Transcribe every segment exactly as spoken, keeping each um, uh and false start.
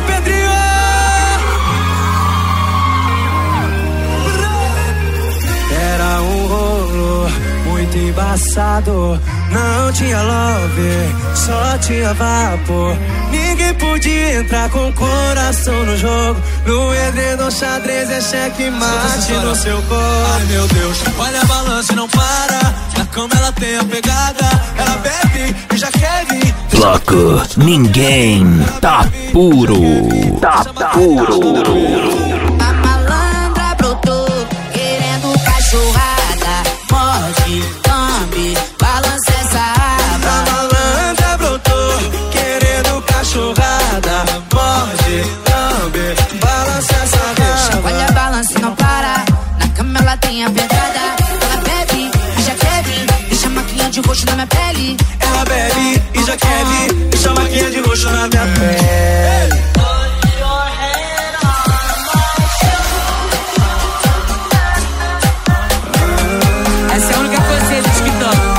Pedrinho! Era um rolo muito embaçado. Não tinha love, só tinha vapor. Ninguém podia entrar com o coração no jogo. No edredom xadrez é cheque mate no seu corpo. Ai meu Deus, olha a balança e não para. Na cama ela tem a pegada. Ela bebe e já quer vir. Bloco, ninguém tá puro. Tá puro. A malandra brotou, querendo cachorrada. Morde, lambe, balança essa aba. A malandra brotou, querendo cachorrada. Morde, lambe, balança essa raba. Olha a balança e não para. Na cama ela tem a pegada. Ela bebe e já quer vir. Deixa a maquinha de roxo na minha pele. Ela bebe e já quer vir. Deixa a maquinha de roxo na minha pele. Essa é a única coisa que existe que toca.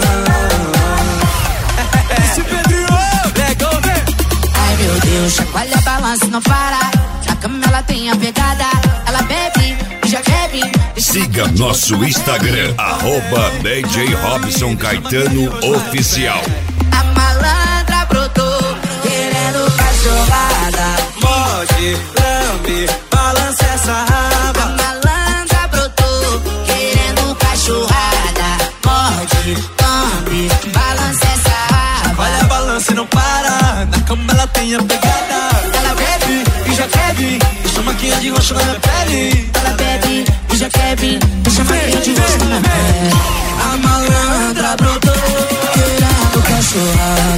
Esse Pedrinho, legal, né? Ai meu Deus, chacoalha a balança e não para. Na cama ela tem a pegada. Ela bebe e já quer vir. Siga nosso Instagram, arroba D J Robson Caetano Oficial. A malandra brotou, querendo cachorrada. Morde, lambe, balança essa raba. A malandra brotou, querendo cachorrada. Morde, lambe, balança essa raba. Olha a balança e não para. Na cama ela tem a pegada. Ela bebe e já quer vir. Deixa a maquinha de roxo na minha pele. Ela bebe e já quer vir. Deixa a maquinha de roxo na minha pele. A malandra brotou, Querendo cachorrada.